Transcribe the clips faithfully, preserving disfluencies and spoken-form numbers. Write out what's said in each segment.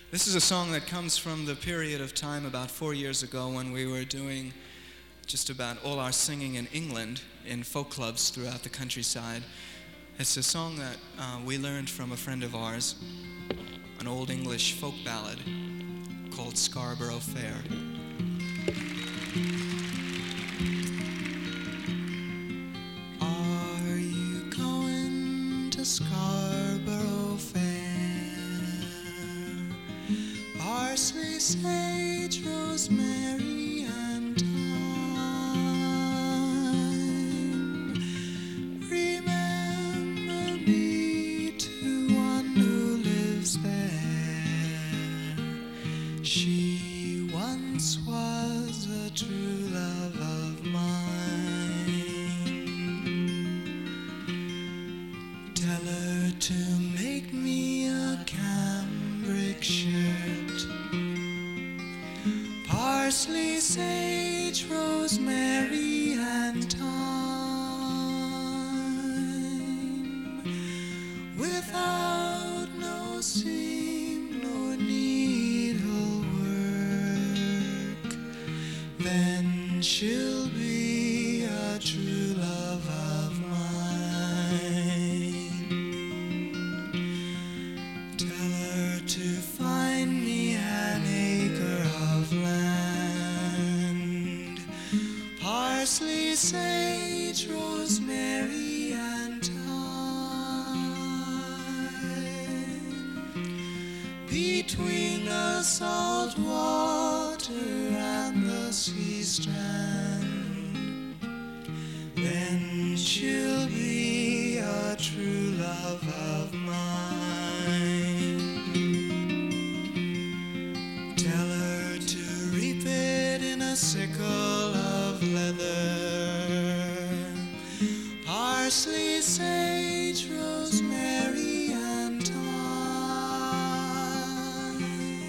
This is a song that comes from the period of time about four years ago when we were doing just about all our singing in England in folk clubs throughout the countryside. It's a song that uh, we learned from a friend of ours, an old English folk ballad called Scarborough Fair. Are you going to Scarborough Fair? Parsley, sage, rosemary, and thyme. Remember me to one who lives there. She once was a true love of mine. Tell her to make me a cambric shirt. Parsley, sage, rosemary, and thyme. Without no seam nor needlework, then she'll be a true love of mine. Tell her to find me an acre of land. Parsley, sage, rosemary, and thyme. Between the salt water and the sea strand, then she'll be a true love of mine. Tell her to reap it in a sickle of leather. Parsley, sage, rosemary, and thyme.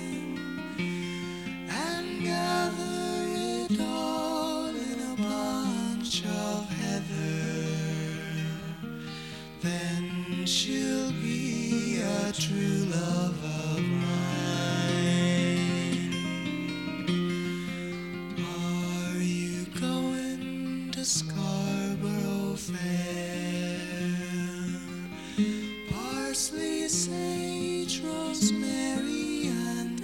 And gather it all in a bunch of heather. Then she'll be a true love of mine. Are you going to Scarborough Fair? Parsley, sage, rosemary, and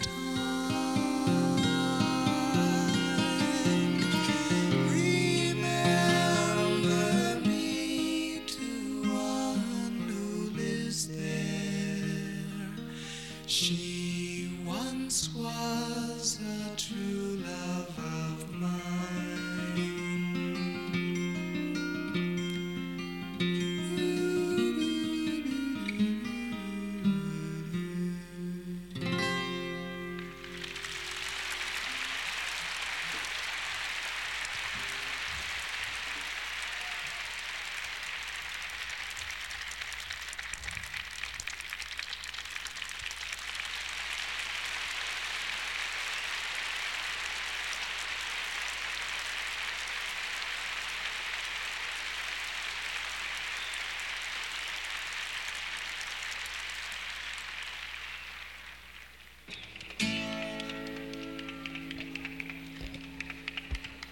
thyme. Remember me to one who lives there. She once was a true love of mine.